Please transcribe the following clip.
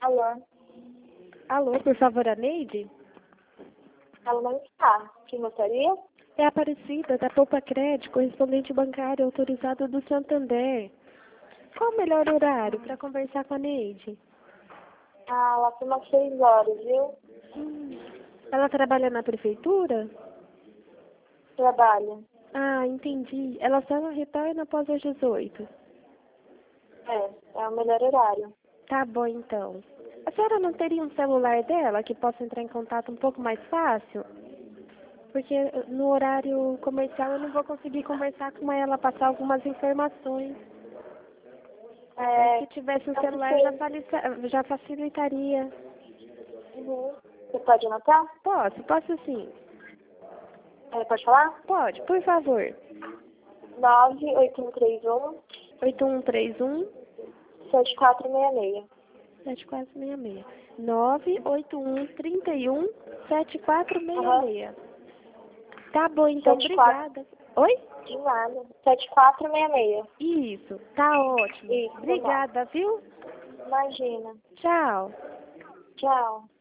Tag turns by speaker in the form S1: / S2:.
S1: Alô?
S2: Alô, por favor, a Neide?
S1: Ela não está. Quem gostaria?
S2: É a Aparecida, da Poupa Crédito, correspondente bancário autorizado do Santander. Qual o melhor horário para conversar com a Neide?
S1: Ah, lá por umas 6 horas, viu?
S2: Ela trabalha na prefeitura?
S1: Trabalha.
S2: Ah, entendi. Ela só retorna após as 18.
S1: É o melhor horário.
S2: Tá bom, então. A senhora não teria um celular dela que possa entrar em contato um pouco mais fácil? Porque no horário comercial eu não vou conseguir conversar com ela, passar algumas informações. Se tivesse um
S1: não
S2: celular já facilitaria.
S1: Uhum. Você pode anotar?
S2: Posso sim.
S1: Pode falar?
S2: Pode, por favor.
S1: 98131
S2: 8131
S1: 7466.
S2: 7466. 98131 7466. Tá bom, então,
S1: 74.
S2: obrigada. Oi?
S1: De nada. 7466.
S2: Isso, tá ótimo.
S1: Isso,
S2: Obrigada, viu?
S1: Imagina.
S2: Tchau.
S1: Tchau.